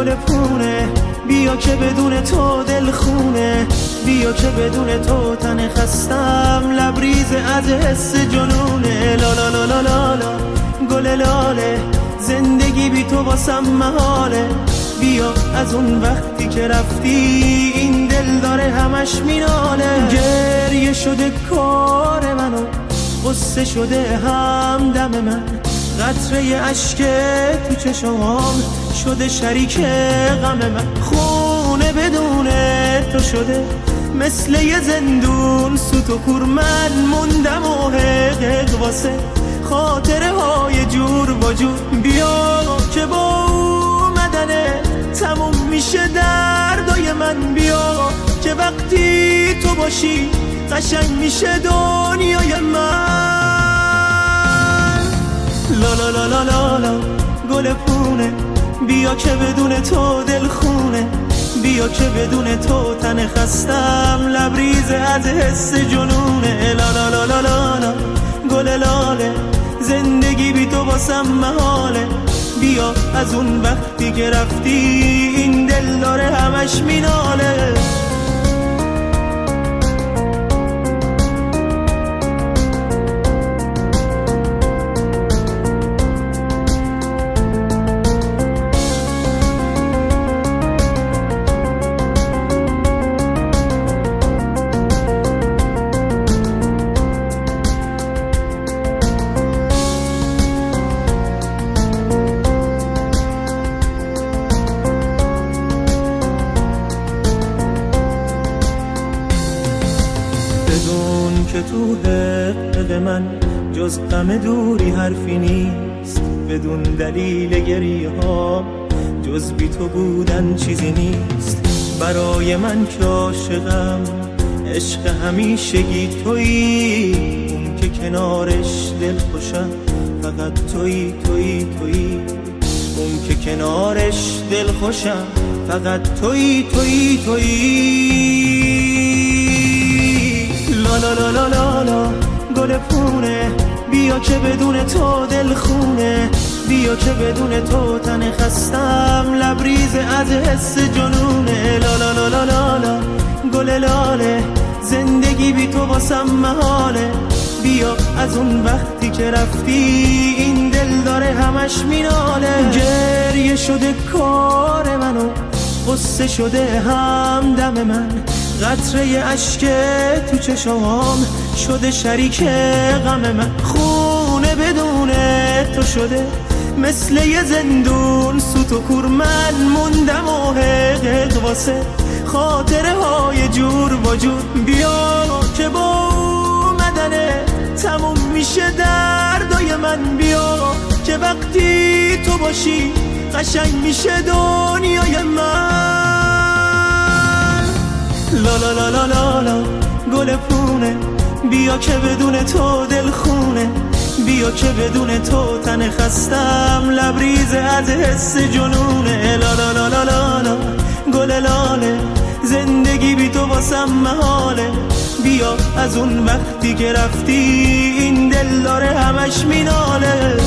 گل پونه، بیا که بدون تو دل خونه، بیا که بدون تو تن خستم لبریز از حس جنونه. لا لا لا لا لا لا گل لاله، زندگی بی تو واسم محاله. بیا از اون وقتی که رفتی این دل داره همش میناله. گریه شده کار منو، غصه شده همدم من، قطره اشک تو چشمام شده شریک غم من. خونه بدون تو شده مثل یه زندون، سوت و کور من موندم و حقق واسه خاطره های جور و جور. بیا که با اومدنه تموم میشه دردای من، بیا که وقتی تو باشی قشنگ میشه دنیای من. لا لا لا لا لا لا گل پونه، بیا که بدون تو دل خونه، بیا که بدون تو تن خستم لبریز از حس جنونه. لا لا لا لا لا لا گل لاله، زندگی بی تو واسم محاله. بیا از اون وقتی که رفتی این دل داره همش میناله. بدون که تو حق من جز غم دوری حرفی نیست، بدون دلیل گریه ها جز بی تو بودن چیزی نیست. برای من که عاشقم عشق همیشگی تویی، اون که کنارش دل خوشم فقط تویی تویی تویی، اون که کنارش دل خوشم فقط تویی تویی تویی. لا لا لا لا لا لا گل پونه، بیا که بدون تو دل خونه، بیا که بدون تو تن خستم لبریز از حس جنونه. لا لا لا لا لا لا گل لاله، زندگی بی تو واسم محاله. بیا از اون وقتی که رفتی این دل داره همش میناله. گریه شده کار منو، غصه شده همدم من، قطره اشک تو چشمام شده شریک غم من. خونه بدون تو شده مثل یه زندون، سوت و کور من موندم و حقق واسه خاطره های جور و جور. بیا که با اومدنه تموم میشه دردای من، بیا که وقتی تو باشی قشنگ میشه دنیای من. لا لا لا لا لا لا گل پونه، بیا که بدون تو دل خونه، بیا که بدون تو تن خستم لبریز از حس جنونه. لا لا لا لا لا لا گل لاله، زندگی بی تو واسم محاله. بیا از اون وقتی که رفتی این دل داره همش میناله.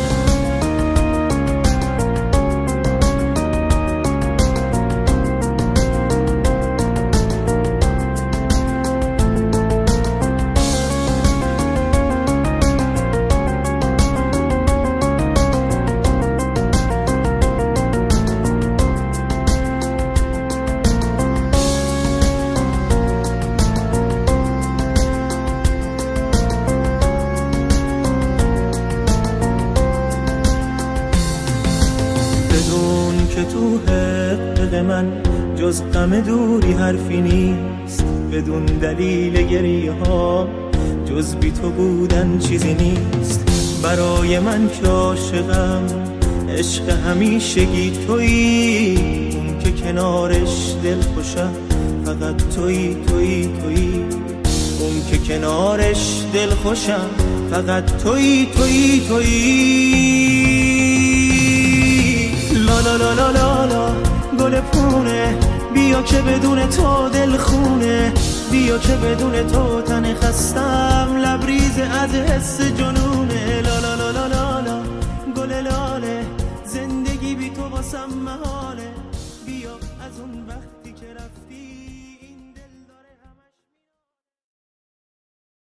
بدون که تو حق من جز غم دوری حرفی نیست، بدون دلیل گریه ها جز بی تو بودن چیزی نیست. برای من که عاشقم عشق همیشگی تویی، اون که کنارش دل خوشم فقط تویی تویی تویی، اون که کنارش دل خوشم فقط تویی تویی تویی. لا لا لا لا لا لا گل پونه، بیا که بدون تو دل خونه، بیا که بدون تو تن خستم لبریز از حس جنونه. لا لا لا لا لا لا گل لاله، زندگی بی تو واسم محاله. از اون وقت